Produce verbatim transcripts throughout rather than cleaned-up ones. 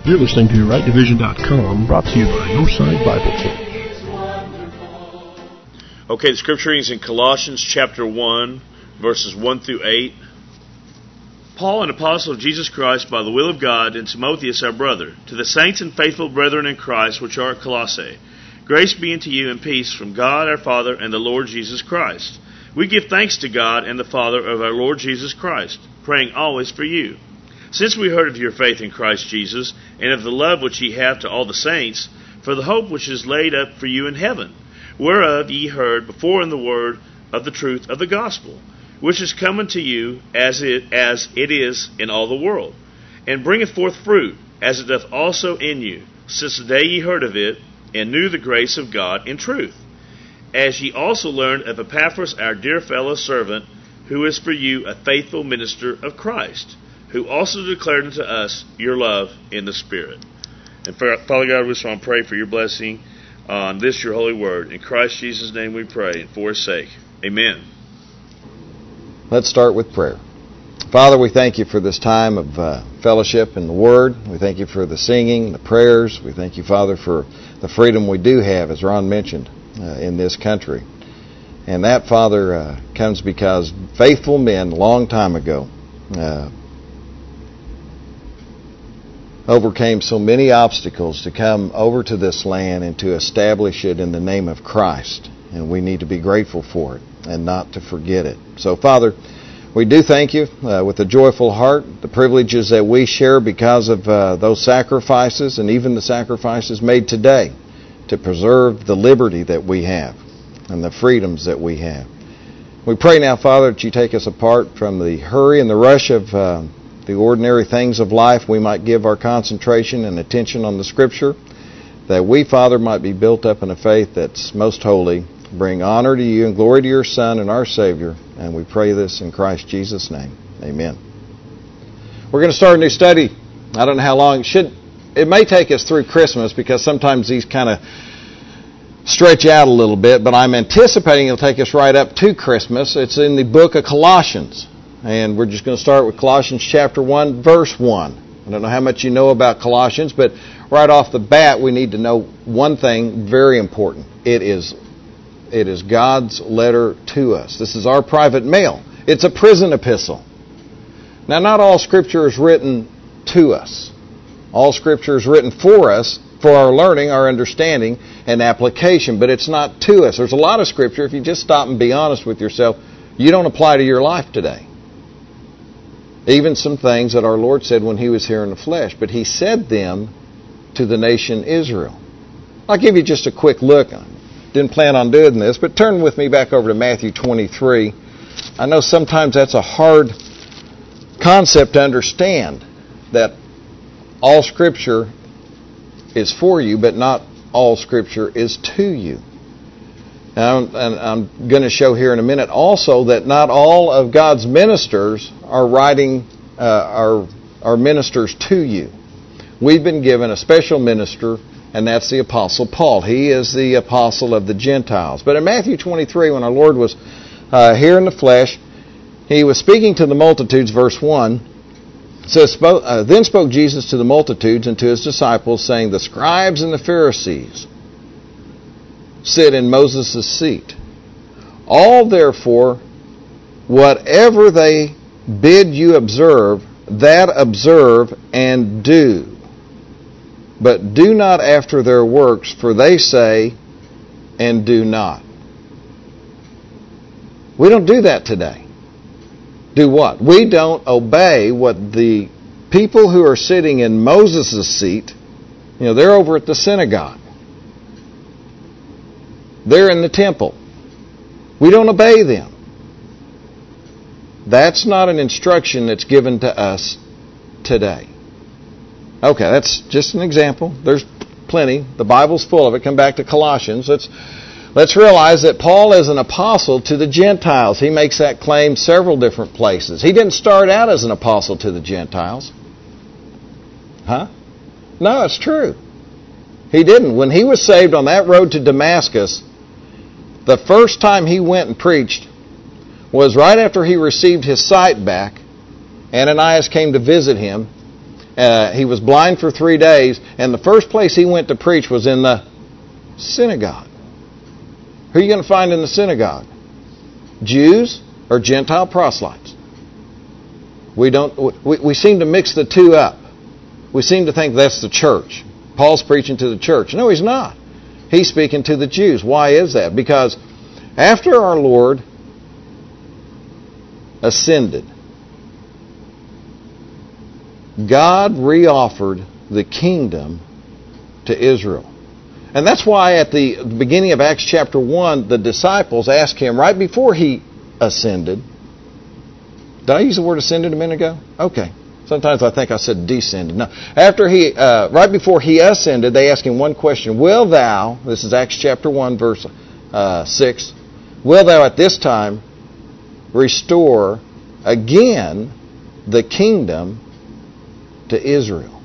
You're listening to right division dot com, brought to you by Northside Bible Church. Okay, the scripture reading is in Colossians chapter one, verses one through eight. Paul, an apostle of Jesus Christ by the will of God, and Timotheus our brother, to the saints and faithful brethren in Christ which are at Colossae, grace be unto you and peace from God our Father and the Lord Jesus Christ. We give thanks to God and the Father of our Lord Jesus Christ, praying always for you. Since we heard of your faith in Christ Jesus, and of the love which ye have to all the saints, for the hope which is laid up for you in heaven, whereof ye heard before in the word of the truth of the gospel, which is come unto you as it as it is in all the world, and bringeth forth fruit, as it doth also in you, since the day ye heard of it, and knew the grace of God in truth. As ye also learned of Epaphras our dear fellow servant, who is for you a faithful minister of Christ, who also declared unto us your love in the Spirit. And Father God, we just want to pray for your blessing on this your holy word. In Christ Jesus' name we pray, and for his sake. Amen. Let's start with prayer. Father, we thank you for this time of uh, fellowship in the Word. We thank you for the singing, the prayers. We thank you, Father, for the freedom we do have, as Ron mentioned, uh, in this country. And that, Father, uh, comes because faithful men a long time ago uh, overcame so many obstacles to come over to this land and to establish it in the name of Christ. And we need to be grateful for it and not to forget it. So, Father, we do thank you uh, with a joyful heart, the privileges that we share because of uh, those sacrifices and even the sacrifices made today to preserve the liberty that we have and the freedoms that we have. We pray now, Father, that you take us apart from the hurry and the rush of uh, the ordinary things of life. We might give our concentration and attention on the Scripture, that we, Father, might be built up in a faith that's most holy, bring honor to you and glory to your Son and our Savior. And we pray this in Christ Jesus' name. Amen. We're going to start a new study. I don't know how long. It should. It may take us through Christmas because sometimes these kind of stretch out a little bit, but I'm anticipating it'll take us right up to Christmas. It's in the book of Colossians. And we're just going to start with Colossians chapter one, verse one. I don't know how much you know about Colossians, but right off the bat, we need to know one thing very important. It is It is God's letter to us. This is our private mail. It's a prison epistle. Now, not all Scripture is written to us. All Scripture is written for us, for our learning, our understanding, and application, but it's not to us. There's a lot of Scripture, if you just stop and be honest with yourself, you don't apply to your life today. Even some things that our Lord said when He was here in the flesh, but He said them to the nation Israel. I'll give you just a quick look. Didn't plan on doing this, but turn with me back over to Matthew twenty-three. I know sometimes that's a hard concept to understand, that all Scripture is for you, but not all Scripture is to you. Now, and I'm going to show here in a minute also that not all of God's ministers are writing, uh, are, are ministers to you. We've been given a special minister, and that's the Apostle Paul. He is the apostle of the Gentiles. But in Matthew twenty-three, when our Lord was uh, here in the flesh, He was speaking to the multitudes, verse one. It says, uh, Then spoke Jesus to the multitudes and to His disciples, saying, The scribes and the Pharisees sit in Moses' seat. All therefore, whatever they bid you observe, that observe and do. But do not after their works, for they say, and do not. We don't do that today. Do what? We don't obey what the people who are sitting in Moses' seat, you know, they're over at the synagogue. They're in the temple. We don't obey them. That's not an instruction that's given to us today. Okay, that's just an example. There's plenty. The Bible's full of it. Come back to Colossians. Let's let's realize that Paul is an apostle to the Gentiles. He makes that claim several different places. He didn't start out as an apostle to the Gentiles. Huh? No, it's true. He didn't. When he was saved on that road to Damascus, the first time he went and preached was right after he received his sight back. Ananias came to visit him. Uh, he was blind for three days, and the first place he went to preach was in the synagogue. Who are you going to find in the synagogue? Jews or Gentile proselytes? We don't. We, we seem to mix the two up. We seem to think that's the church. Paul's preaching to the church. No, he's not. He's speaking to the Jews. Why is that? Because after our Lord ascended, God reoffered the kingdom to Israel. And that's why at the beginning of Acts chapter one, the disciples asked him right before he ascended. Did I use the word ascended a minute ago? Okay. Sometimes I think I said descended. No. After he, uh, right before he ascended, they asked him one question. Will thou, this is Acts chapter one, verse uh, six, will thou at this time restore again the kingdom to Israel?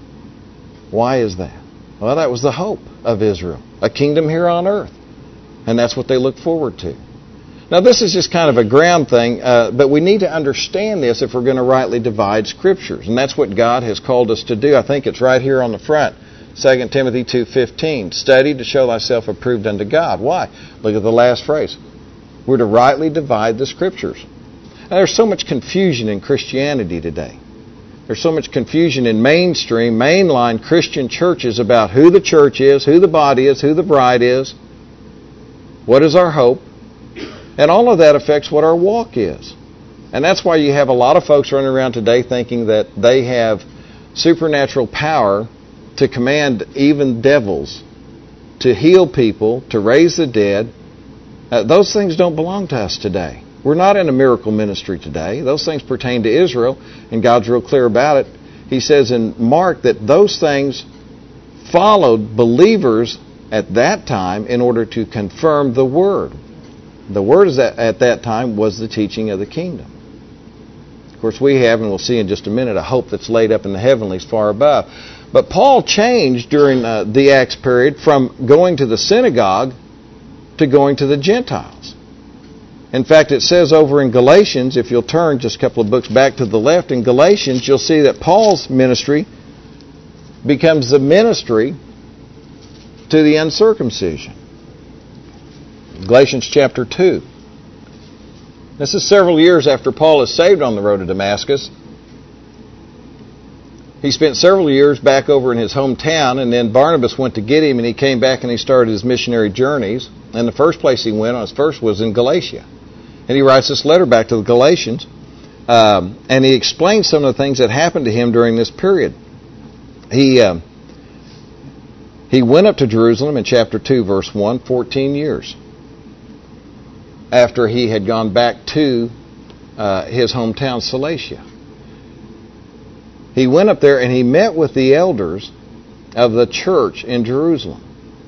Why is that? Well, that was the hope of Israel. A kingdom here on earth. And that's what they look forward to. Now, this is just kind of a ground thing, uh, but we need to understand this if we're going to rightly divide Scriptures. And that's what God has called us to do. I think it's right here on the front. Second Timothy two fifteen. Study to show thyself approved unto God. Why? Look at the last phrase. We're to rightly divide the Scriptures. Now, there's so much confusion in Christianity today. There's so much confusion in mainstream, mainline Christian churches about who the church is, who the body is, who the bride is, what is our hope. And all of that affects what our walk is. And that's why you have a lot of folks running around today thinking that they have supernatural power to command even devils, to heal people, to raise the dead. Uh, those things don't belong to us today. We're not in a miracle ministry today. Those things pertain to Israel, and God's real clear about it. He says in Mark that those things followed believers at that time in order to confirm the Word. The Word is at, at that time was the teaching of the kingdom. Of course, we have, and we'll see in just a minute, a hope that's laid up in the heavenlies far above. But Paul changed during uh, the Acts period from going to the synagogue to going to the Gentiles. In fact, it says over in Galatians, if you'll turn just a couple of books back to the left, in Galatians, you'll see that Paul's ministry becomes the ministry to the uncircumcision. Galatians chapter two. This is several years after Paul is saved on the road to Damascus. He spent several years back over in his hometown, and then Barnabas went to get him, and he came back and he started his missionary journeys. And the first place he went on his first was in Galatia. And he writes this letter back to the Galatians, um, and he explains some of the things that happened to him during this period. He uh, he went up to Jerusalem in chapter two, verse one, fourteen years after he had gone back to uh, his hometown, Cilicia. He went up there and he met with the elders of the church in Jerusalem.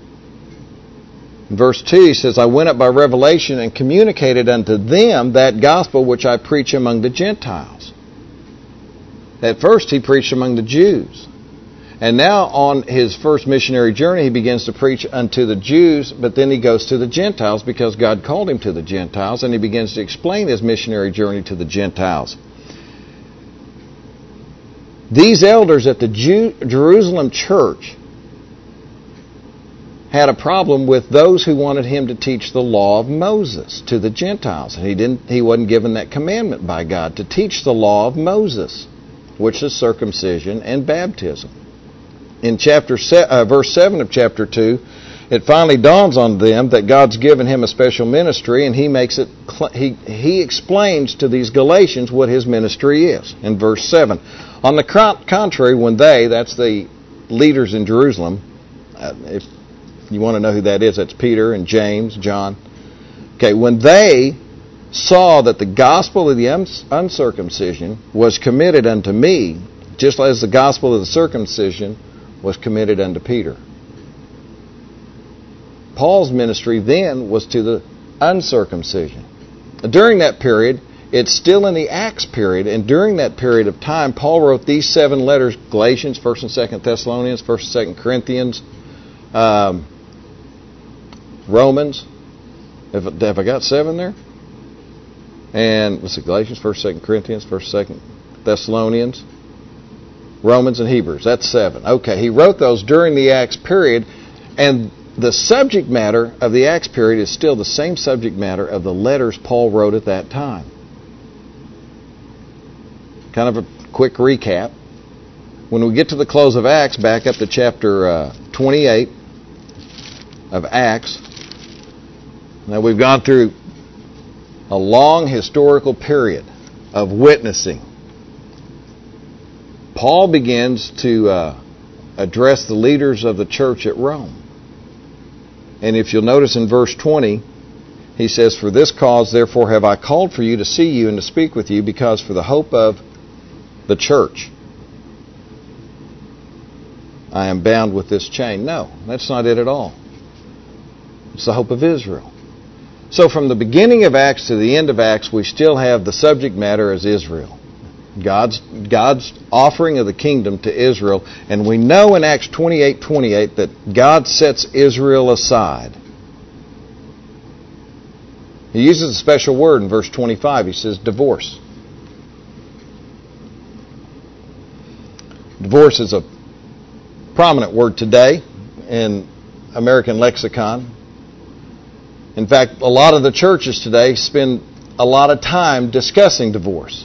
In verse two, he says, I went up by revelation and communicated unto them that gospel which I preach among the Gentiles. At first he preached among the Jews. And now on his first missionary journey, he begins to preach unto the Jews, but then he goes to the Gentiles because God called him to the Gentiles, and he begins to explain his missionary journey to the Gentiles. These elders at the Jew, Jerusalem church had a problem with those who wanted him to teach the law of Moses to the Gentiles. And he didn't he wasn't given that commandment by God to teach the law of Moses, which is circumcision and baptism. In chapter se- uh, verse seven of chapter two, it finally dawns on them that God's given him a special ministry, and he makes it cl- he he explains to these Galatians what his ministry is in verse seven. On the contrary, when they, that's the leaders in Jerusalem, uh, if you want to know who that is, that's Peter and James, John. Okay, when they saw that the gospel of the uncircumcision was committed unto me, just as the gospel of the circumcision was committed unto Peter. Paul's ministry then was to the uncircumcision. During that period, it's still in the Acts period, and during that period of time, Paul wrote these seven letters: Galatians, First and Second Thessalonians, First and Second Corinthians, um, Romans. Have, have I got seven there? And let's see, Galatians, First, Second Corinthians, First, Second Thessalonians. Romans and Hebrews. That's seven. Okay, he wrote those during the Acts period, and the subject matter of the Acts period is still the same subject matter of the letters Paul wrote at that time. Kind of a quick recap. When we get to the close of Acts, back up to chapter uh, twenty-eight of Acts. Now we've gone through a long historical period of witnessing. Paul begins to uh, address the leaders of the church at Rome. And if you'll notice in verse twenty, he says, "For this cause, therefore, have I called for you to see you and to speak with you, because for the hope of the church I am bound with this chain." No, that's not it at all. It's the hope of Israel. So from the beginning of Acts to the end of Acts, we still have the subject matter as Israel. God's God's offering of the kingdom to Israel. And we know in Acts twenty-eight twenty-eight that God sets Israel aside. He uses a special word in verse twenty-five. He says divorce. Divorce is a prominent word today in American lexicon. In fact, a lot of the churches today spend a lot of time discussing divorce.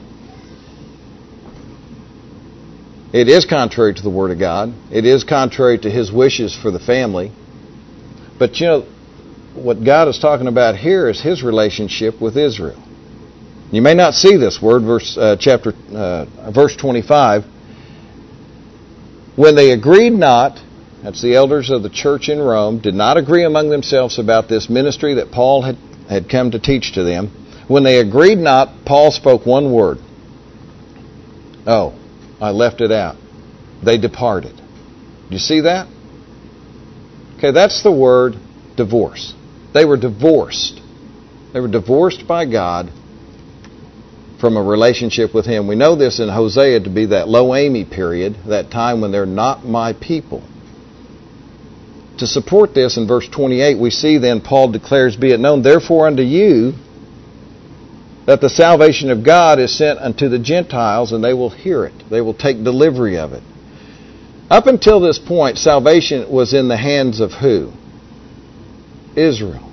It is contrary to the Word of God. It is contrary to His wishes for the family. But you know, what God is talking about here is His relationship with Israel. You may not see this word, verse uh, chapter uh, verse twenty-five. When they agreed not, that's the elders of the church in Rome, did not agree among themselves about this ministry that Paul had, had come to teach to them. When they agreed not, Paul spoke one word. Oh, I left it out. They departed. Do you see that? Okay, that's the word divorce. They were divorced. They were divorced by God from a relationship with Him. We know this in Hosea to be that Lo-Ami period, that time when they're not my people. To support this, in verse twenty-eight, we see then Paul declares, "Be it known therefore unto you that the salvation of God is sent unto the Gentiles, and they will hear it." They will take delivery of it. Up until this point, salvation was in the hands of who? Israel.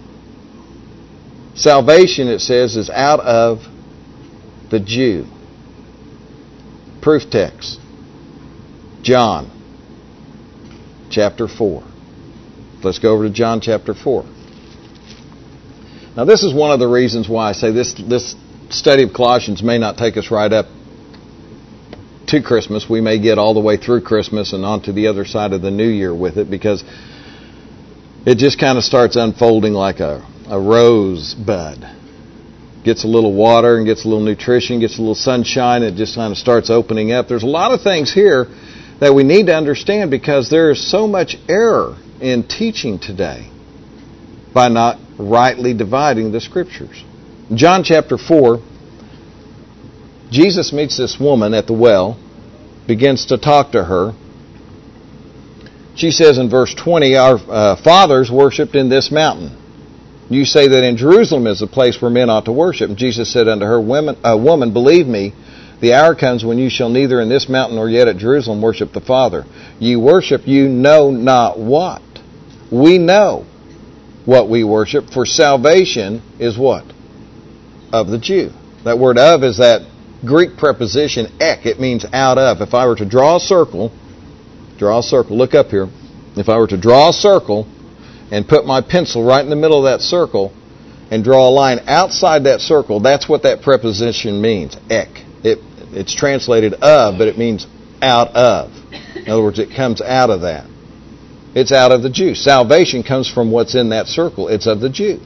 Salvation, it says, is out of the Jew. Proof text. John chapter four. Let's go over to John chapter four. Now this is one of the reasons why I say this this study of Colossians may not take us right up to Christmas. We may get all the way through Christmas and on to the other side of the New Year with it, because it just kind of starts unfolding like a, a rose bud. Gets a little water and gets a little nutrition, gets a little sunshine, it just kind of starts opening up. There's a lot of things here that we need to understand, because there is so much error in teaching today by not rightly dividing the Scriptures. John chapter four, Jesus meets this woman at the well, begins to talk to her. She says in verse twenty, "Our uh, fathers worshipped in this mountain. You say that in Jerusalem is the place where men ought to worship." And Jesus said unto her, "Woman, uh, woman, believe me, the hour comes when you shall neither in this mountain nor yet at Jerusalem worship the Father. Ye worship you know not what." We know what we worship, for salvation is what? Of the Jew. That word "of" is that Greek preposition ek. It means out of. If I were to draw a circle, draw a circle, look up here. If I were to draw a circle and put my pencil right in the middle of that circle and draw a line outside that circle, that's what that preposition means, ek. It, it's translated "of," but it means out of. In other words, it comes out of that. It's out of the Jew. Salvation comes from what's in that circle. It's of the Jew.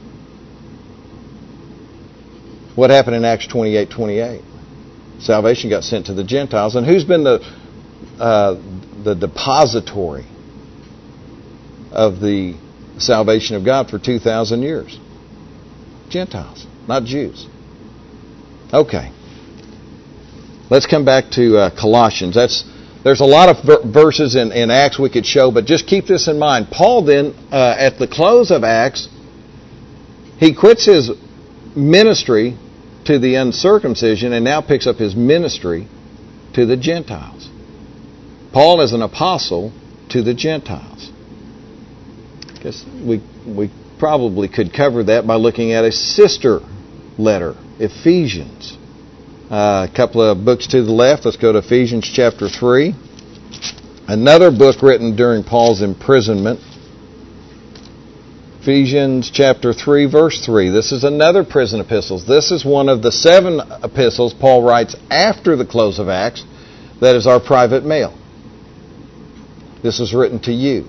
What happened in Acts twenty-eight twenty-eight? Salvation got sent to the Gentiles. And who's been the uh, the depository of the salvation of God for two thousand years? Gentiles, not Jews. Okay. Let's come back to uh, Colossians. That's There's a lot of ver- verses in, in Acts we could show, but just keep this in mind. Paul then, uh, at the close of Acts, he quits his ministry to the uncircumcision and now picks up his ministry to the Gentiles. Paul is an apostle to the Gentiles. I guess we, we probably could cover that by looking at a sister letter, Ephesians. Uh, a couple of books to the left. Let's go to Ephesians chapter three. Another book written during Paul's imprisonment. Ephesians chapter three, verse three. This is another prison epistle. This is one of the seven epistles Paul writes after the close of Acts. That is our private mail. This is written to you.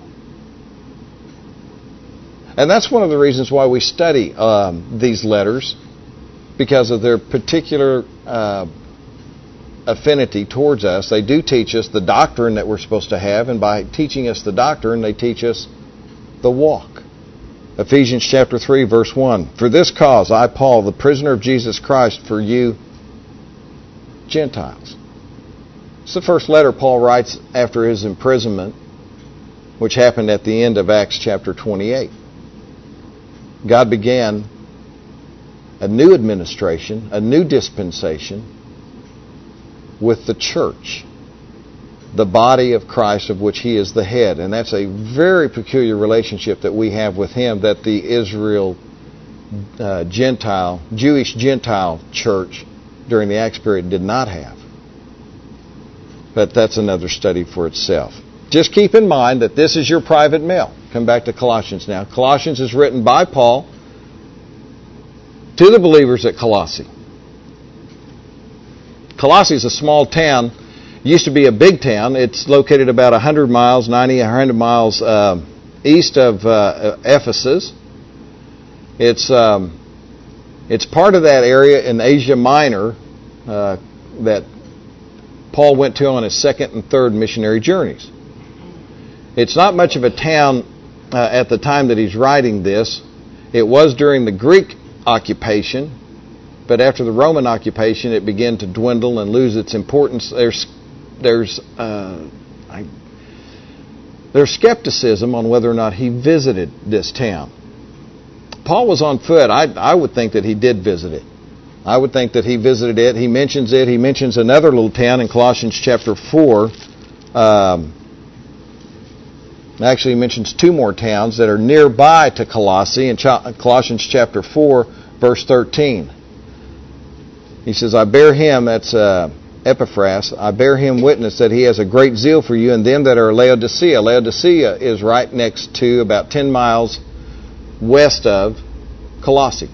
And that's one of the reasons why we study um, these letters, because of their particular uh, affinity towards us. They do teach us the doctrine that we're supposed to have, and by teaching us the doctrine, they teach us the walk. Ephesians chapter three, verse one. For this cause, I, Paul, the prisoner of Jesus Christ, for you Gentiles. It's the first letter Paul writes after his imprisonment, which happened at the end of Acts chapter twenty-eight. God began a new administration, a new dispensation with the church, the body of Christ of which He is the head. And that's a very peculiar relationship that we have with Him that the Israel uh, Gentile, Jewish Gentile church during the Acts period did not have. But that's another study for itself. Just keep in mind that this is your private mail. Come back to Colossians now. Colossians is written by Paul to the believers at Colossae. Colossae is a small town. It used to be a big town. It's located about one hundred miles, ninety, one hundred miles uh, east of uh, Ephesus. It's um, it's part of that area in Asia Minor uh, that Paul went to on his second and third missionary journeys. It's not much of a town uh, at the time that he's writing this. It was during the Greek occupation, but after the Roman occupation, it began to dwindle and lose its importance. There's there's uh, I, there's skepticism on whether or not he visited this town. Paul was on foot. I I would think that he did visit it. I would think that he visited it. He mentions it. He mentions another little town in Colossians chapter four. Um, actually, he mentions two more towns that are nearby to Colossae in Colossians chapter four, verse thirteen. He says, I bear him, that's uh, Epaphras, I bear him witness that he has a great zeal for you and them that are Laodicea. Laodicea is right next to, about ten miles west of Colossae.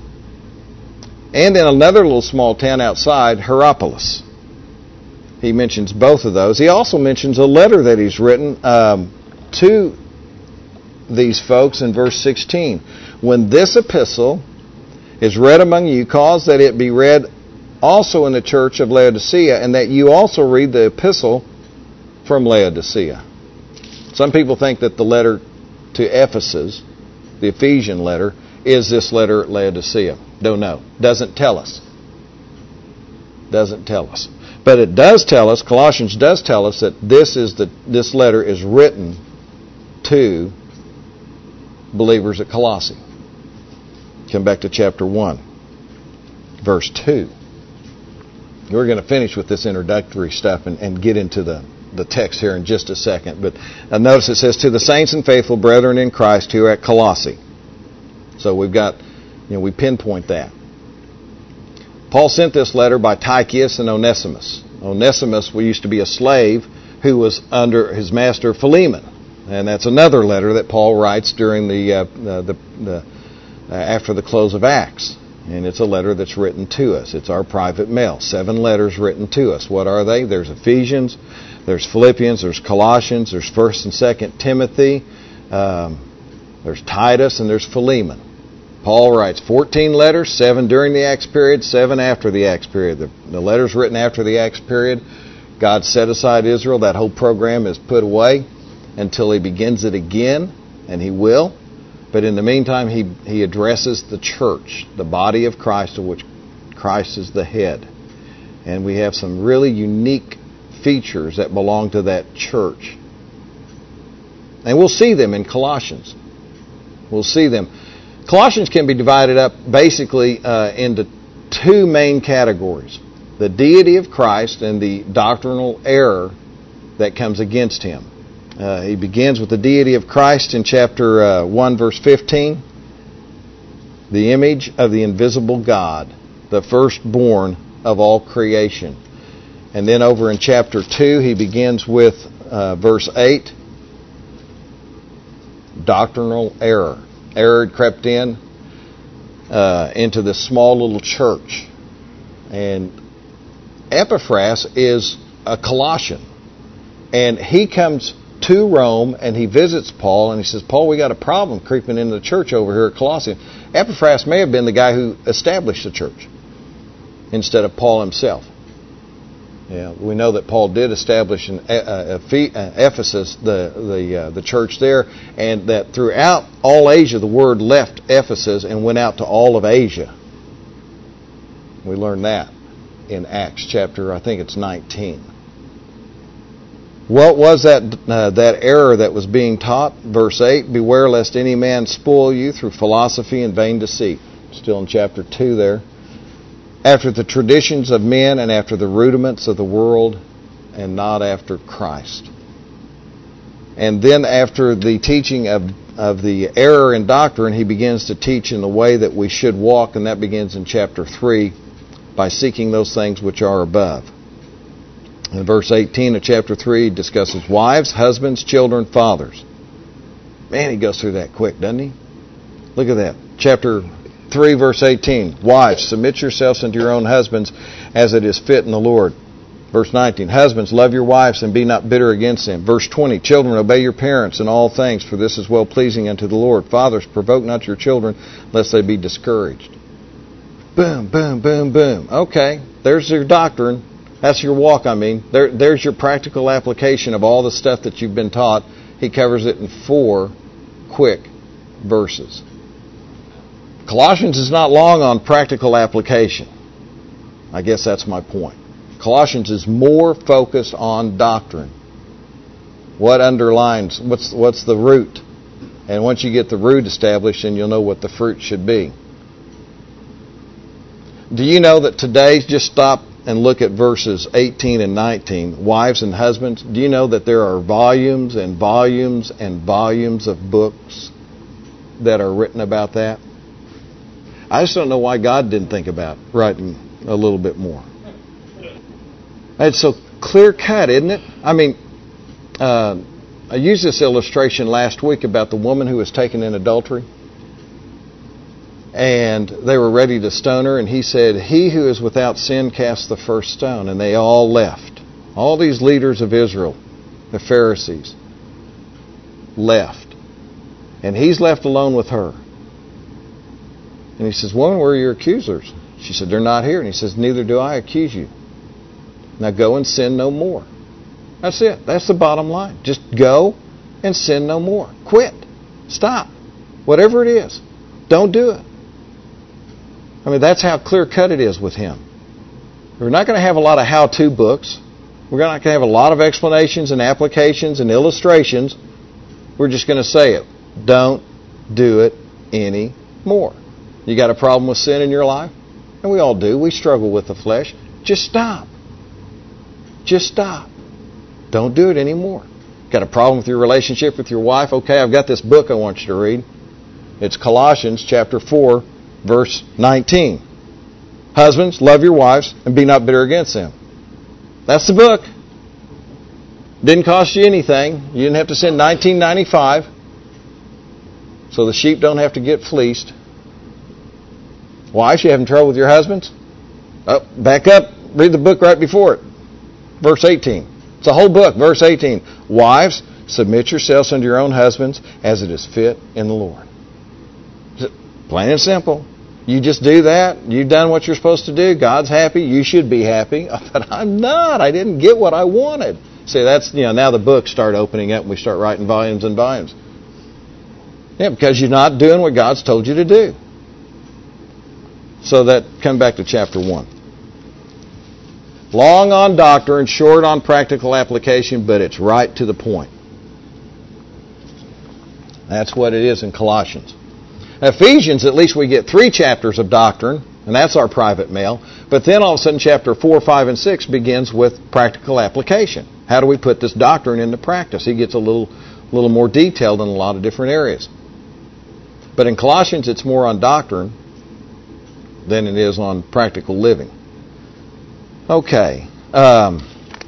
And in another little small town outside, Hierapolis. He mentions both of those. He also mentions a letter that he's written um, to these folks in verse sixteen. When this epistle is read among you, cause that it be read also in the church of Laodicea, and that you also read the epistle from Laodicea. Some people think that the letter to Ephesus, the Ephesian letter, is this letter at Laodicea. Don't know. Doesn't tell us. Doesn't tell us. But it does tell us, Colossians does tell us, that this is the this letter is written to believers at Colossae. Come back to chapter one, verse two. We're going to finish with this introductory stuff and, and get into the, the text here in just a second. But uh, notice it says, to the saints and faithful brethren in Christ who are at Colossae. So we've got, you know, we pinpoint that. Paul sent this letter by Tychicus and Onesimus. Onesimus used to be a slave who was under his master Philemon. And that's another letter that Paul writes during the, uh, the, the uh, after the close of Acts. And it's a letter that's written to us. It's our private mail. Seven letters written to us. What are they? There's Ephesians, there's Philippians, there's Colossians, there's First and Second Timothy, um, there's Titus, and there's Philemon. Paul writes fourteen letters, seven during the Acts period, seven after the Acts period. The, the letters written after the Acts period, God set aside Israel. That whole program is put away until He begins it again, and He will. But in the meantime, he, he addresses the church, the body of Christ, of which Christ is the head. And we have some really unique features that belong to that church. And we'll see them in Colossians. We'll see them. Colossians can be divided up basically uh, into two main categories. The deity of Christ and the doctrinal error that comes against him. Uh, he begins with the deity of Christ in chapter uh, one, verse fifteen. The image of the invisible God, the firstborn of all creation. And then over in chapter two, he begins with uh, verse eight. Doctrinal error. Error had crept in uh, into this small little church. And Epaphras is a Colossian. And he comes to Rome and he visits Paul and he says, Paul, we got a problem creeping into the church over here at Colossae. Epaphras may have been the guy who established the church instead of Paul himself. Yeah, we know that Paul did establish in Ephesus the the uh, the church there, and that throughout all Asia the word left Ephesus and went out to all of Asia. We learn that in Acts chapter, I think it's nineteen. What was that uh, that error that was being taught? Verse eight, beware lest any man spoil you through philosophy and vain deceit. Still in chapter two there. After the traditions of men and after the rudiments of the world and not after Christ. And then after the teaching of, of the error in doctrine, he begins to teach in the way that we should walk, and that begins in chapter three by seeking those things which are above. In verse eighteen of chapter three, he discusses wives, husbands, children, fathers. Man, he goes through that quick, doesn't he? Look at that. Chapter three, verse eighteen. Wives, submit yourselves unto your own husbands as it is fit in the Lord. Verse nineteen. Husbands, love your wives and be not bitter against them. Verse twenty. Children, obey your parents in all things, for this is well pleasing unto the Lord. Fathers, provoke not your children, lest they be discouraged. Boom, boom, boom, boom. Okay, there's your doctrine. That's your walk, I mean. There, there's your practical application of all the stuff that you've been taught. He covers it in four quick verses. Colossians is not long on practical application. I guess that's my point. Colossians is more focused on doctrine. What underlines, what's what's the root? And once you get the root established, then you'll know what the fruit should be. Do you know that today, just stop and look at verses eighteen and nineteen, wives and husbands. Do you know that there are volumes and volumes and volumes of books that are written about that? I just don't know why God didn't think about writing a little bit more. It's so clear cut, isn't it? I mean, uh, I used this illustration last week about the woman who was taken in adultery. And they were ready to stone her, and he said, he who is without sin cast the first stone. And they all left. All these leaders of Israel, the Pharisees, left. And he's left alone with her. And he says, woman, where are your accusers? She said, they're not here. And he says, neither do I accuse you. Now go and sin no more. That's it. That's the bottom line. Just go and sin no more. Quit. Stop. Whatever it is. Don't do it. I mean, that's how clear-cut it is with him. We're not going to have a lot of how-to books. We're not going to have a lot of explanations and applications and illustrations. We're just going to say it. Don't do it anymore. You got a problem with sin in your life? And we all do. We struggle with the flesh. Just stop. Just stop. Don't do it anymore. Got a problem with your relationship with your wife? Okay, I've got this book I want you to read. It's Colossians chapter four, verse nineteen. Husbands, love your wives and be not bitter against them. That's the book. Didn't cost you anything. You didn't have to send nineteen ninety-five. So the sheep don't have to get fleeced. Wives, you having trouble with your husbands? Oh, back up. Read the book right before it. Verse eighteen. It's a whole book. Verse eighteen. Wives, submit yourselves unto your own husbands as it is fit in the Lord. Plain and simple. You just do that. You've done what you're supposed to do. God's happy. You should be happy. But I'm not. I didn't get what I wanted. See, that's, you know, now the books start opening up and we start writing volumes and volumes. Yeah, because you're not doing what God's told you to do. So that, come back to chapter one. Long on doctrine, short on practical application, but it's right to the point. That's what it is in Colossians. Ephesians, at least we get three chapters of doctrine, And that's our private mail. But then all of a sudden chapter four, five, and six begins with practical application. How do we put this doctrine into practice? He gets a little, little more detailed in a lot of different areas. But in Colossians it's more on doctrine than it is on practical living. Okay. Um,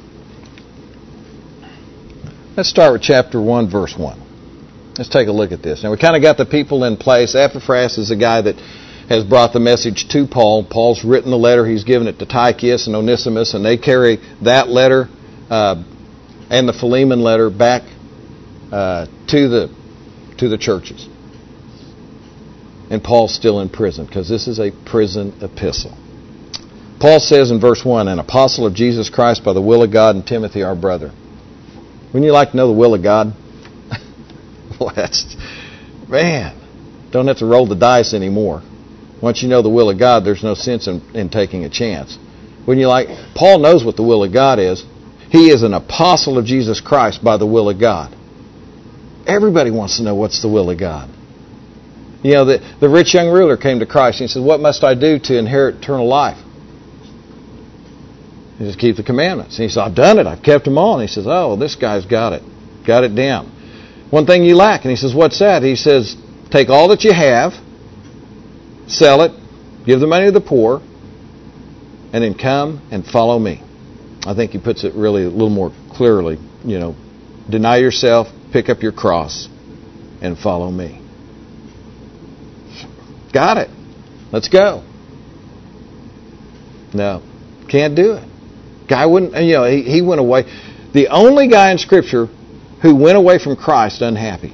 let's start with chapter one, verse one. Let's take a look at this. Now we kind of got the people in place. Epaphras is the guy that has brought the message to Paul. Paul's written the letter. He's given it to Tychicus and Onesimus, and they carry that letter uh, and the Philemon letter back uh, to the to the churches. And Paul's still in prison because this is a prison epistle. Paul says in verse one, an apostle of Jesus Christ by the will of God, and Timothy our brother. Wouldn't you like to know the will of God? Well, that's, man, don't have to roll the dice anymore. Once you know the will of God, there's no sense in, in taking a chance. Wouldn't you like? Paul knows what the will of God is. He is an apostle of Jesus Christ by the will of God. Everybody wants to know what's the will of God. You know, the, the rich young ruler came to Christ and he said, what must I do to inherit eternal life? He says, keep the commandments. And he said, I've done it. I've kept them all. And he says, oh, this guy's got it. Got it down. One thing you lack. And he says, what's that? He says, take all that you have, sell it, give the money to the poor, and then come and follow me. I think he puts it really a little more clearly. You know, deny yourself, pick up your cross, and follow me. Got it. Let's go. No, can't do it. Guy wouldn't, you know, he, he went away. The only guy in Scripture who went away from Christ unhappy.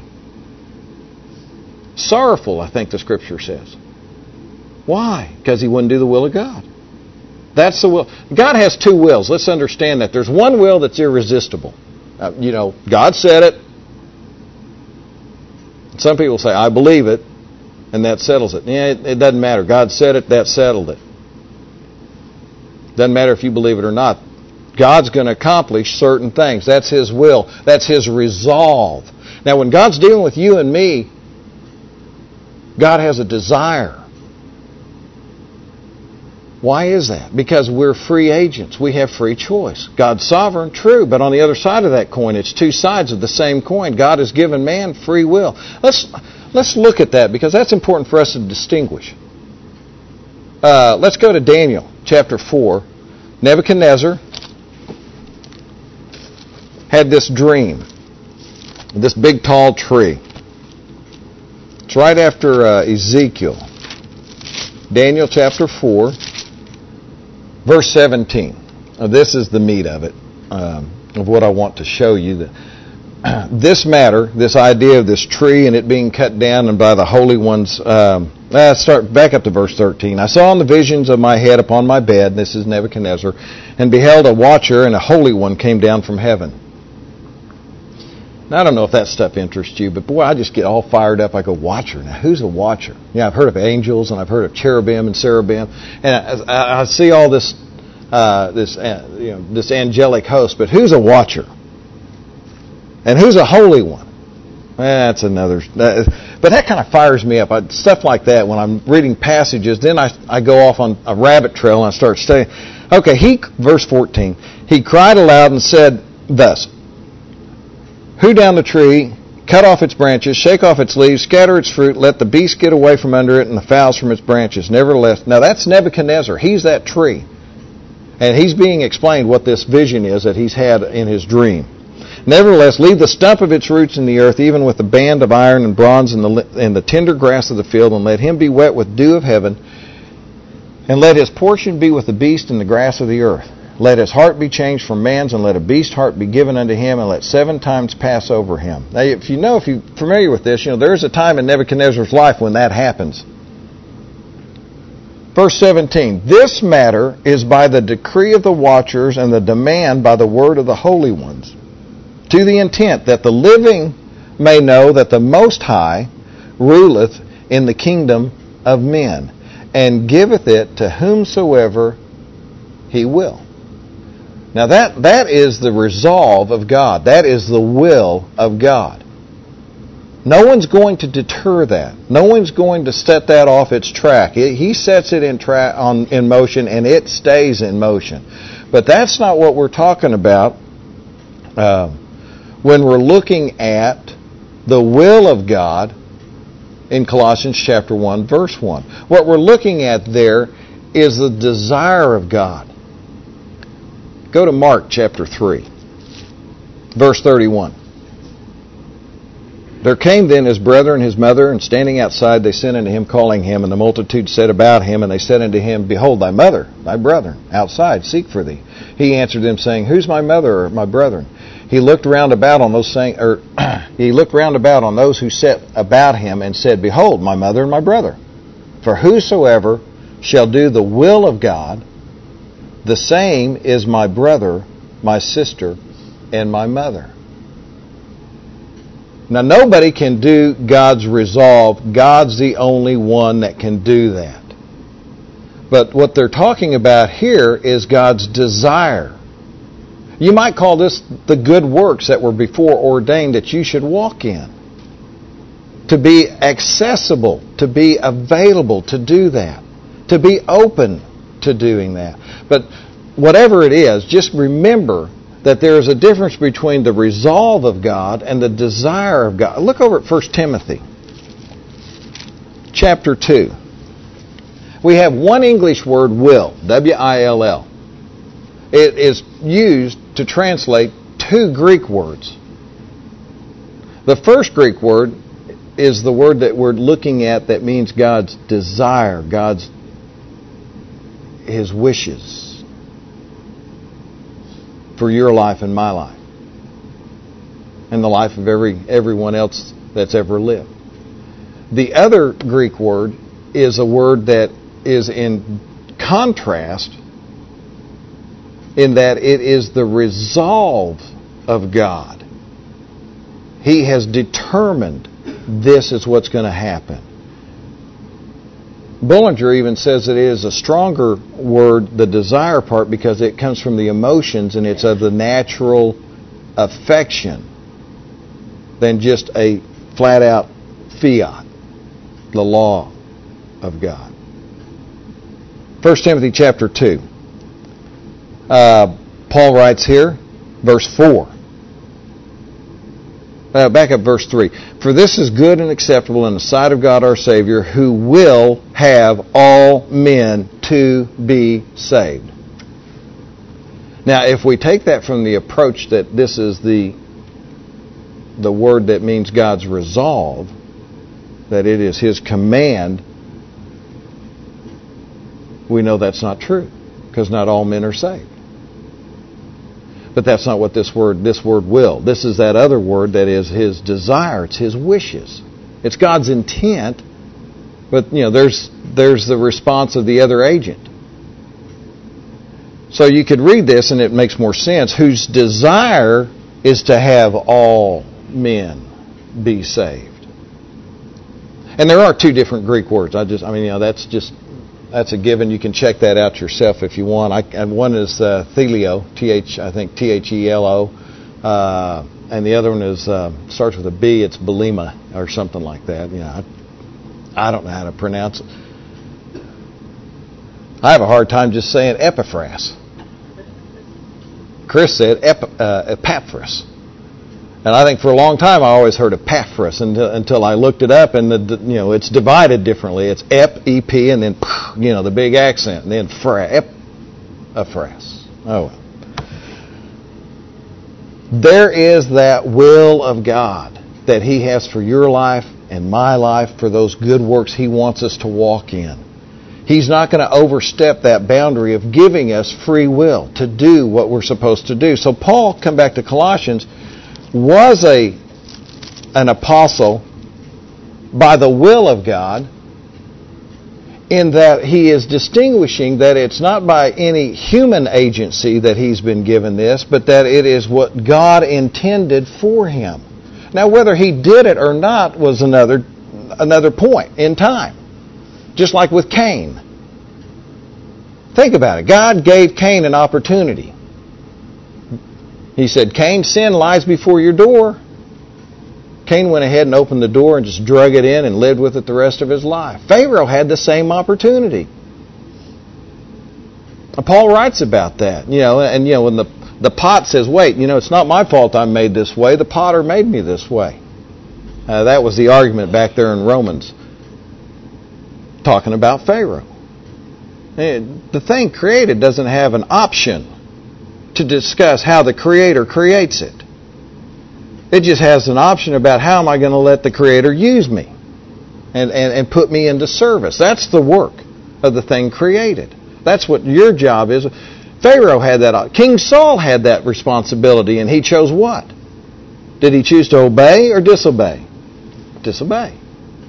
Sorrowful, I think the Scripture says. Why? Because he wouldn't do the will of God. That's the will. God has two wills. Let's understand that. There's one will that's irresistible. Uh, you know, God said it. Some people say, I believe it, and that settles it. Yeah, it, it doesn't matter. God said it, that settled it. Doesn't matter if you believe it or not. God's going to accomplish certain things. That's His will. That's His resolve. Now, when God's dealing with you and me, God has a desire. Why is that? Because we're free agents. We have free choice. God's sovereign, true, but on the other side of that coin, it's two sides of the same coin. God has given man free will. Let's let's look at that because that's important for us to distinguish. Uh, let's go to Daniel chapter four. Nebuchadnezzar had this dream, this big tall tree. It's right after uh, Ezekiel. Daniel chapter four, verse seventeen. Now, this is the meat of it, um, of what I want to show you. That this matter, this idea of this tree and it being cut down and by the holy ones. Um, let's start back up to verse thirteen. I saw in the visions of my head upon my bed, this is Nebuchadnezzar, and beheld a watcher and a holy one came down from heaven. Now, I don't know if that stuff interests you, but boy, I just get all fired up. I go, watcher. Now, who's a watcher? Yeah, I've heard of angels, and I've heard of cherubim and seraphim, and I, I, I see all this, uh, this, uh, you know, this angelic host. But who's a watcher? And who's a holy one? Eh, that's another. That, but that kind of fires me up. I, stuff like that. When I'm reading passages, then I I go off on a rabbit trail and I start studying. Okay, he verse fourteen. He cried aloud and said thus. Hew down the tree, cut off its branches, shake off its leaves, scatter its fruit, let the beasts get away from under it and the fowls from its branches. Nevertheless, now that's Nebuchadnezzar. He's that tree. And he's being explained what this vision is that he's had in his dream. Nevertheless, leave the stump of its roots in the earth, even with the band of iron and bronze and the, and the tender grass of the field, and let him be wet with dew of heaven, and let his portion be with the beast and the grass of the earth. Let his heart be changed from man's, and let a beast's heart be given unto him, and let seven times pass over him. Now, if you know, if you're familiar with this, you know, there's a time in Nebuchadnezzar's life when that happens. Verse seventeen, this matter is by the decree of the watchers, and the demand by the word of the holy ones, to the intent that the living may know that the Most High ruleth in the kingdom of men, and giveth it to whomsoever He will. Now that, that is the resolve of God. That is the will of God. No one's going to deter that. No one's going to set that off its track. It, he sets it in, tra- on, in motion, and it stays in motion. But that's not what we're talking about uh, when we're looking at the will of God in Colossians chapter one, verse one. What we're looking at there is the desire of God. Go to Mark chapter three, verse thirty-one. There came then his brother and his mother, and standing outside they sent unto him, calling him. And the multitude said about him, and they said unto him, Behold, thy mother, thy brethren, outside, seek for thee. He answered them, saying, Who's my mother or my brethren? He looked round about on those saying, or he looked round about on those who sat about him, and said, Behold, my mother and my brother. For whosoever shall do the will of God, the same is my brother, my sister, and my mother. Now, nobody can do God's resolve. God's the only one that can do that. But what they're talking about here is God's desire. You might call this the good works that were before ordained that you should walk in. To be accessible, to be available to do that. To be open to doing that. But whatever it is, just remember that there is a difference between the resolve of God and the desire of God. Look over at First Timothy chapter two. We have one English word, will, W I L L. It is used to translate two Greek words. The first Greek word is the word that we're looking at that means God's desire, God's His wishes for your life and my life, and the life of every everyone else that's ever lived. The other Greek word is a word that is in contrast in that it is the resolve of God. He has determined this is what's going to happen. Bullinger even says it is a stronger word, the desire part, because it comes from the emotions and it's of the natural affection than just a flat-out fiat, the law of God. First Timothy chapter two. Uh, Paul writes here, verse four. Uh, back up verse three. For this is good and acceptable in the sight of God our Savior, who will have all men to be saved. Now, if we take that from the approach that this is the the word that means God's resolve, that it is His command, we know that's not true, because not all men are saved. But that's not what this word, this word will. This is that other word that is His desire. It's His wishes. It's God's intent, but you know, there's there's the response of the other agent. So you could read this and it makes more sense. Whose desire is to have all men be saved. And there are two different Greek words. I just, I mean, you know, that's just That's a given. You can check that out yourself if you want. I, and one is uh, Thelio, T H I think T H E L O, uh, and the other one is uh, starts with a B. It's Belima or something like that. You know, I, I don't know how to pronounce it. I have a hard time just saying Epaphras. Chris said Ep, uh, Epaphras. And I think for a long time I always heard Epaphras until, until I looked it up, and the, you know, it's divided differently. It's ep, E P, and then you know the big accent, and then fra, ep, Epaphras. Oh well. There is that will of God that He has for your life and my life, for those good works He wants us to walk in. He's not going to overstep that boundary of giving us free will to do what we're supposed to do. So Paul, come back to Colossians, was a an apostle by the will of God, in that he is distinguishing that it's not by any human agency that he's been given this, but that it is what God intended for him. Now, whether he did it or not was another another point in time. Just like with Cain. Think about it. God gave Cain an opportunity. He said, Cain, sin lies before your door. Cain went ahead and opened the door and just drug it in and lived with it the rest of his life. Pharaoh had the same opportunity. Paul writes about that, you know, and you know when the the pot says, "Wait, you know, it's not my fault I'm made this way. The potter made me this way." Uh, that was the argument back there in Romans, talking about Pharaoh. And the thing created doesn't have an option to discuss how the Creator creates it. It just has an option about how am I going to let the Creator use me and, and, and put me into service. That's the work of the thing created. That's what your job is. Pharaoh had that. King Saul had that responsibility, and he chose what? Did he choose to obey or disobey? Disobey.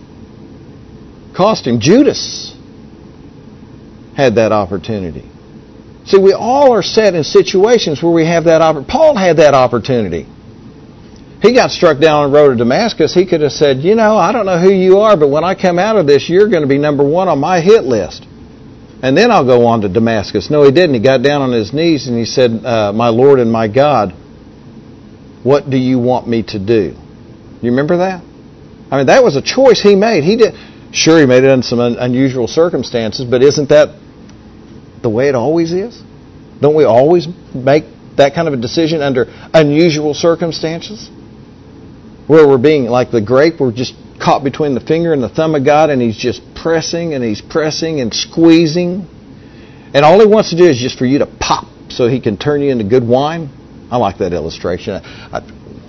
Cost him. Judas had that opportunity. See, we all are set in situations where we have that opportunity. Paul had that opportunity. He got struck down on the road to Damascus. He could have said, you know, I don't know who you are, but when I come out of this, you're going to be number one on my hit list. And then I'll go on to Damascus. No, he didn't. He got down on his knees and he said, uh, my Lord and my God, what do you want me to do? You remember that? I mean, that was a choice he made. He did. Sure, he made it in some un- unusual circumstances, but isn't that the way it always is? Don't we always make that kind of a decision under unusual circumstances? Where we're being, like the grape, we're just caught between the finger and the thumb of God, and He's just pressing and He's pressing and squeezing. And all He wants to do is just for you to pop so He can turn you into good wine. I like that illustration. I,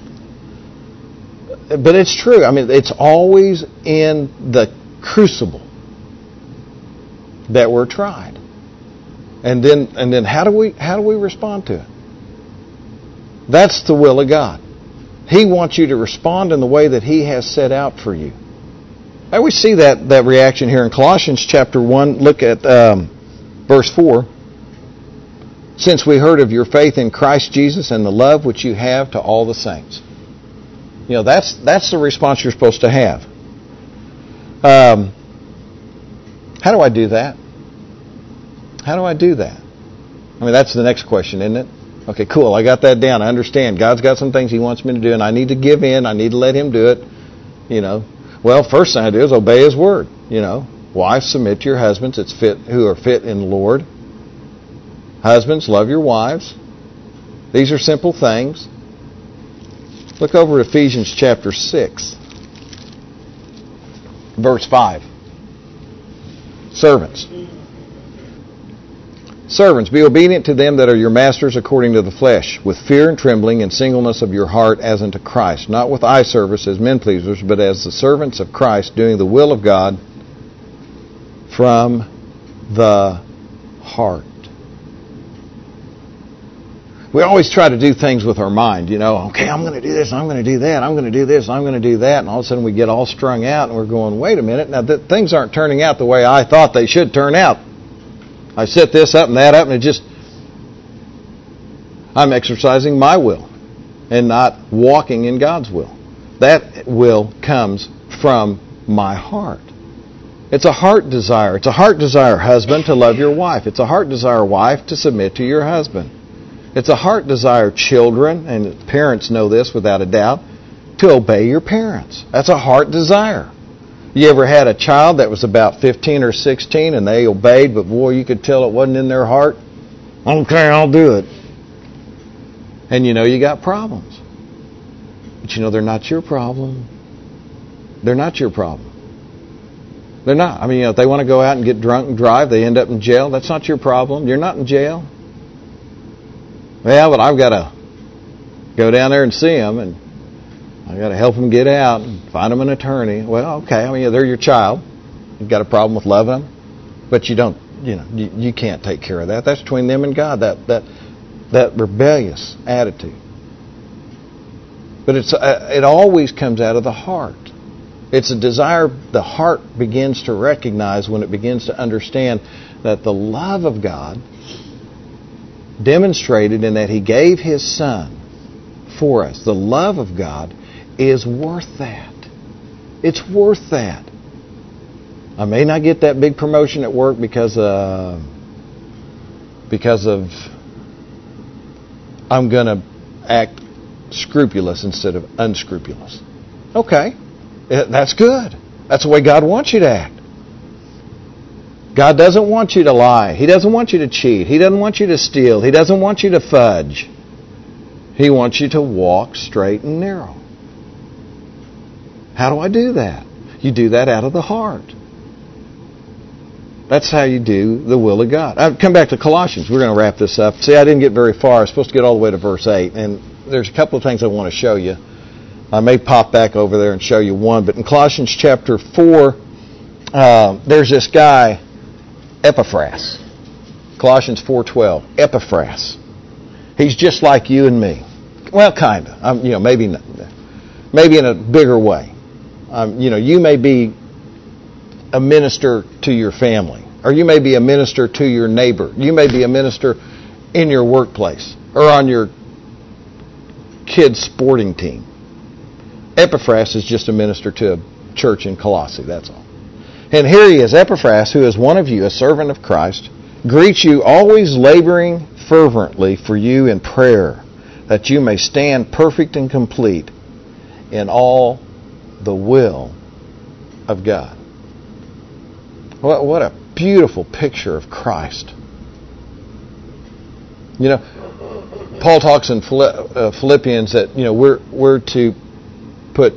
but it's true. I mean, it's always in the crucible that we're tried. And then and then how do we how do we respond to it? That's the will of God. He wants you to respond in the way that He has set out for you. And we see that, that reaction here in Colossians chapter one. Look at um, verse four. Since we heard of your faith in Christ Jesus and the love which you have to all the saints. You know, that's that's the response you're supposed to have. Um, how do I do that? How do I do that? I mean, that's the next question, isn't it? Okay, cool. I got that down. I understand. God's got some things He wants me to do, and I need to give in. I need to let Him do it. You know, well, first thing I do is obey His word. You know, wives, submit to your husbands. It's fit who are fit in the Lord. Husbands, love your wives. These are simple things. Look over at Ephesians chapter six, verse five. Servants. Servants, be obedient to them that are your masters according to the flesh, with fear and trembling and singleness of your heart as unto Christ, not with eye service as men pleasers, but as the servants of Christ, doing the will of God from the heart. We always try to do things with our mind, you know, okay, I'm going to do this, I'm going to do that, I'm going to do this, I'm going to do that, and all of a sudden we get all strung out and we're going, wait a minute, now th- things aren't turning out the way I thought they should turn out. I set this up and that up, and it just, I'm exercising my will and not walking in God's will. That will comes from my heart. It's a heart desire. It's a heart desire, husband, to love your wife. It's a heart desire, wife, to submit to your husband. It's a heart desire, children, and parents know this without a doubt, to obey your parents. That's a heart desire. You ever had a child that was about fifteen or sixteen and they obeyed, but boy, you could tell it wasn't in their heart? Okay, I'll do it. And you know you got problems. But you know they're not your problem. They're not your problem. They're not. I mean, you know, if they want to go out and get drunk and drive, they end up in jail. That's not your problem. You're not in jail. Well, but I've got to go down there and see them, and I've got to help them get out and find them an attorney. Well, okay, I mean, they're your child. You've got a problem with loving them, but you don't, you know, you, you can't take care of that. That's between them and God, that that that rebellious attitude. But it's uh, it always comes out of the heart. It's a desire the heart begins to recognize when it begins to understand that the love of God demonstrated in that He gave His Son for us. The love of God is worth that. It's worth that. I may not get that big promotion at work because uh, because of I'm going to act scrupulous instead of unscrupulous. Okay, that's good. That's the way God wants you to act. God doesn't want you to lie. He doesn't want you to cheat. He doesn't want you to steal. He doesn't want you to fudge. He wants you to walk straight and narrow. How do I do that? You do that out of the heart. That's how you do the will of God. I'll come back to Colossians. We're going to wrap this up. See, I didn't get very far. I was supposed to get all the way to verse eight. And there's a couple of things I want to show you. I may pop back over there and show you one. But in Colossians chapter four, uh, there's this guy, Epaphras. Colossians four twelve. Epaphras. He's just like you and me. Well, kind of. Um, you know, maybe not, maybe in a bigger way. Um, you know, you may be a minister to your family, or you may be a minister to your neighbor. You may be a minister in your workplace or on your kid's sporting team. Epaphras is just a minister to a church in Colossae, that's all. And here he is, Epaphras, who is one of you, a servant of Christ, greets you, always laboring fervently for you in prayer, that you may stand perfect and complete in all the will of God. What, what a beautiful picture of Christ. You know, Paul talks in Philippians that, you know, we're we're to put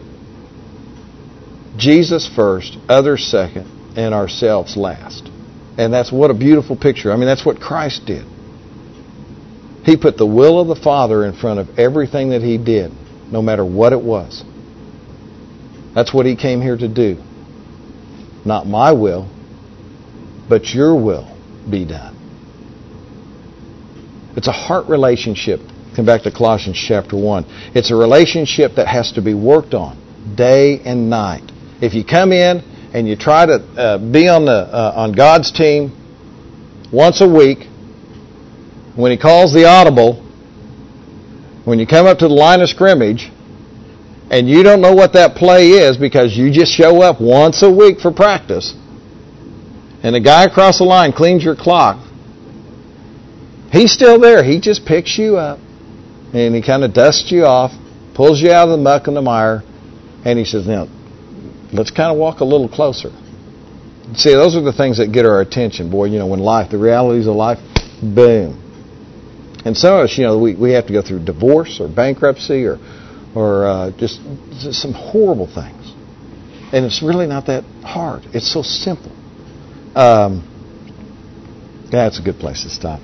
Jesus first, others second, and ourselves last. And that's what a beautiful picture. I mean, that's what Christ did. He put the will of the Father in front of everything that He did, no matter what it was. That's what He came here to do. Not my will, but your will be done. It's a heart relationship. Come back to Colossians chapter one. It's a relationship that has to be worked on day and night. If you come in and you try to uh, be on the uh, on God's team once a week, when He calls the audible, when you come up to the line of scrimmage, and you don't know what that play is because you just show up once a week for practice, and the guy across the line cleans your clock, he's still there. He just picks you up, and he kind of dusts you off, pulls you out of the muck and the mire, and he says, now, let's kind of walk a little closer. See, those are the things that get our attention. Boy, you know, when life, the realities of life, boom. And some of us, you know, we, we have to go through divorce or bankruptcy or or uh, just, just some horrible things. And it's really not that hard. It's so simple. Um, yeah, it's a good place to stop.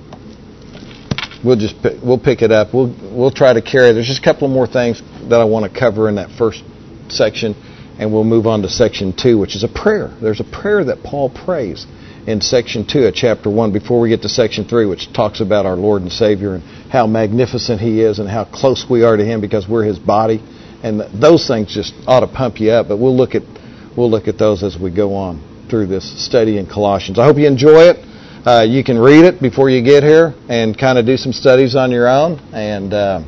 We'll just pick, we'll pick it up. We'll we'll try to carry. There's just a couple of more things that I want to cover in that first section, and we'll move on to section two, which is a prayer. There's a prayer that Paul prays in section two of chapter one before we get to section three, which talks about our Lord and Savior and how magnificent He is and how close we are to Him because we're His body. And those things just ought to pump you up. But we'll look at we'll look at those as we go on through this study in Colossians. I hope you enjoy it. Uh, you can read it before you get here and kind of do some studies on your own. And uh,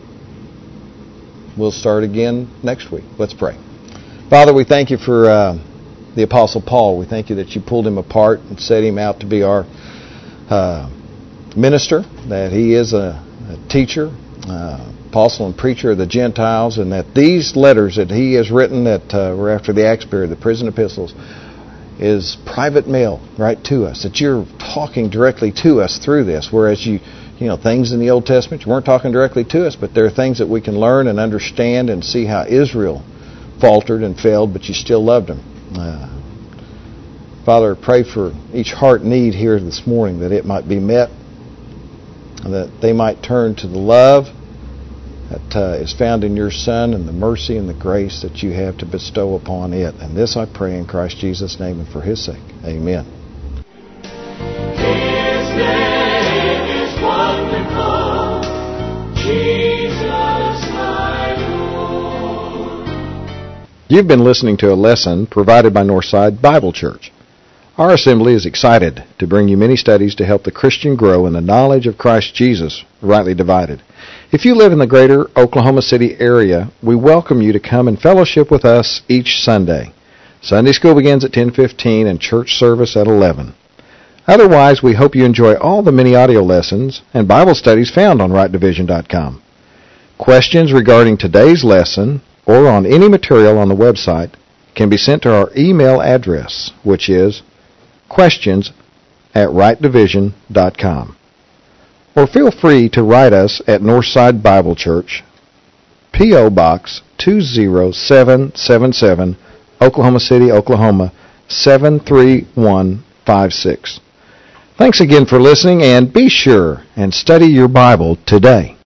we'll start again next week. Let's pray. Father, we thank You for uh, the Apostle Paul. We thank You that You pulled him apart and set him out to be our uh, minister, that he is a, a teacher, uh, apostle and preacher of the Gentiles, and that these letters that he has written that uh, were after the Acts period, the prison epistles, is private mail right to us, that You're talking directly to us through this, whereas you, you know, things in the Old Testament, You weren't talking directly to us, but there are things that we can learn and understand and see how Israel faltered and failed, but You still loved them. Uh, Father, I pray for each heart need here this morning that it might be met, that they might turn to the love that uh, is found in Your Son and the mercy and the grace that You have to bestow upon it. And this I pray in Christ Jesus' name and for His sake. Amen. His name is wonderful, Jesus my Lord. You've been listening to a lesson provided by Northside Bible Church. Our assembly is excited to bring you many studies to help the Christian grow in the knowledge of Christ Jesus, rightly divided. If you live in the greater Oklahoma City area, we welcome you to come and fellowship with us each Sunday. Sunday school begins at ten fifteen and church service at eleven. Otherwise, we hope you enjoy all the many audio lessons and Bible studies found on right division dot com. Questions regarding today's lesson or on any material on the website can be sent to our email address, which is questions at right division dot com. Or feel free to write us at Northside Bible Church, P O. Box two zero seven seven seven, Oklahoma City, Oklahoma seven three one five six. Thanks again for listening, and be sure and study your Bible today.